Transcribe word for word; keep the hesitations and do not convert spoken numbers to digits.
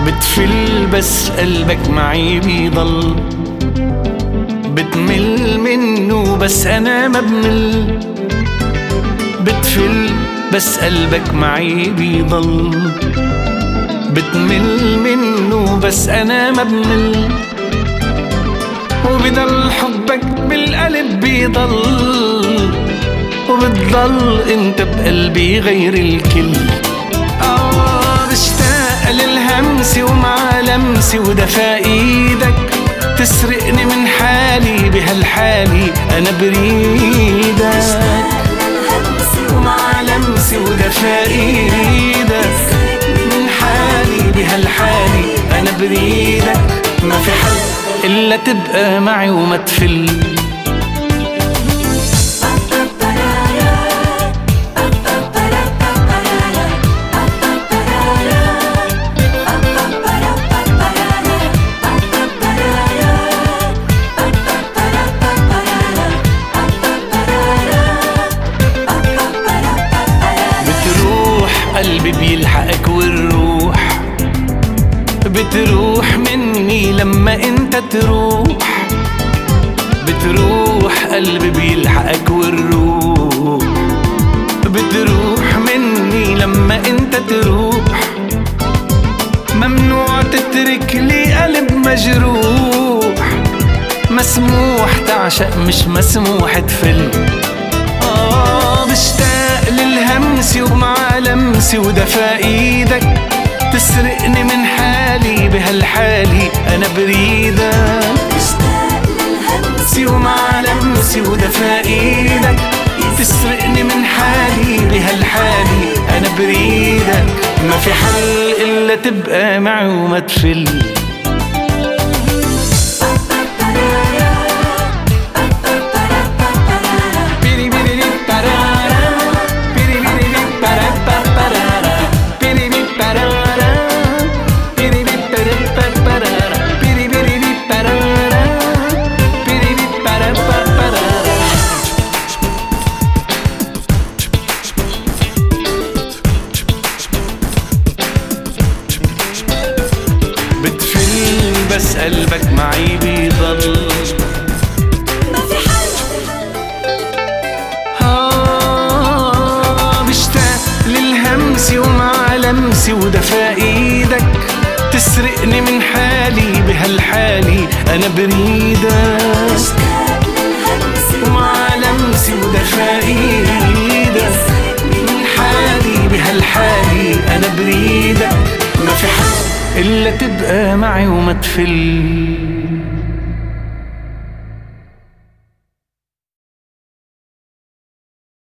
بتفل بس قلبك معي بيضل، بتمل منه بس أنا ما بمل. بتفل بس قلبك معي بيضل، بتمل منه بس أنا ما بمل. وبضل حبك بالقلب بيضل، وبتضل انت بقلبي غير الكل. آه بشتاق للهمس ومع لمسي ودفا ايدك، تسرقني من حالي بهالحالي أنا بريدك. ومع لمسي ودفا ايدك، من حالي بهالحالي أنا بريدك. ما في حل إلا تبقى معي وما تفل. قلبي بيلحقك والروح بتروح مني لما انت تروح. بتروح قلبي بيلحقك والروح بتروح مني لما انت تروح. ممنوع تترك لي قلب مجروح، مسموح تعشق مش مسموح تفل. آه بشتاق للهمس ومع لمسي ودفا ايدك، تسرقني من حالي بهالحالي أنا بريدك. بشتاق للهمس ومع لمسي ودفا ايدك، تسرقني من حالي بهالحالي أنا بريدك. ما في حل إلا تبقى معي وما تفل. بس قلبك معي بيضل، ما في حل. آه بشتاق للهمس ومع لمسي ودفا ايدك، تسرقني من حالي بهالحالي أنا بريدك. بشتاق للهمس ومع لمسي ودفا ايدك، من حالي بهالحالي أنا بريدك. ما في حل إلا تبقى معي وما تفل.